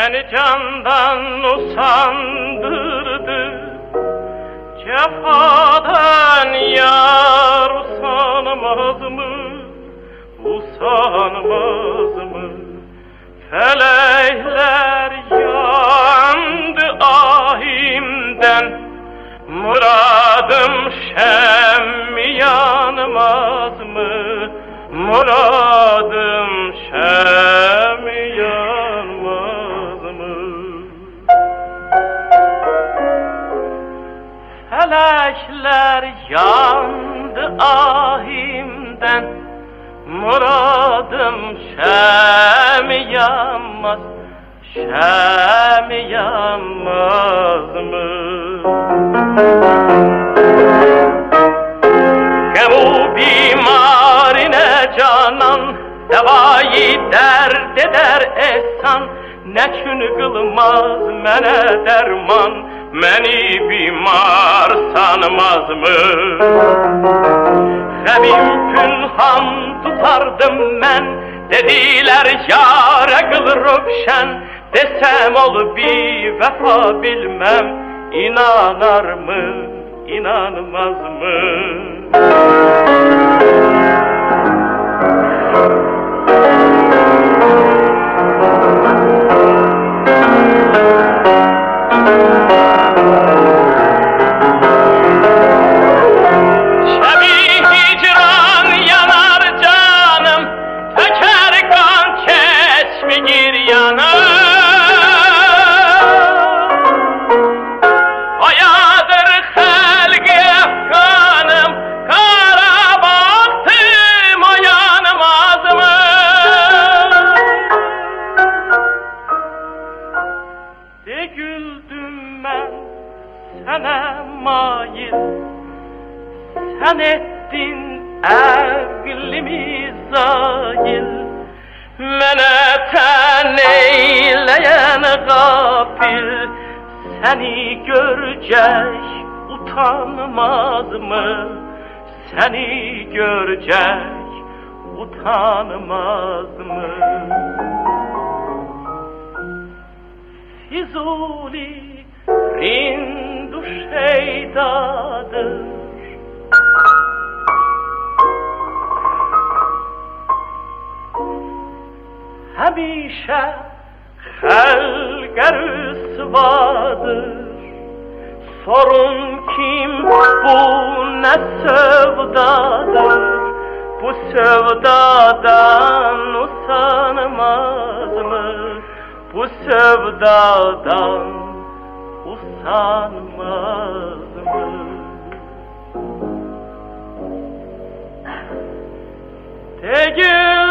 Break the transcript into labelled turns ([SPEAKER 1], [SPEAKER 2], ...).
[SPEAKER 1] beni candan usandırdı. Cefadan yar usanmaz mı, usanmaz mı? Felekler yandı ahimden, muradım şem yanmaz mı? Muradım şem yanmaz mı? Felekler yandı ahimden, muradım şem yanmaz, şem yanmaz mı? Bu bimarine canan, devayı derd eder ehsan. Neçün kılmaz mene derman, meni bimar sanmaz mı? Hebim pünhan tutardım men, dediler yâre kıl röpşen. Desem ol bir vefa bilmem, inanar mı, inanmaz mı? Sana mail, sen ettin eglimi zahil. Mene ten eyleyen gafil, seni görecek utanmaz mı? Seni görecek utanmaz mı? Fizuli rindu şeydadır, hemişe halka rüsvadır. Sorun kim, bu ne sevdadır? Bu sevdadan usanmaz mı? Bu sevdadan usanmaz mı? Tegül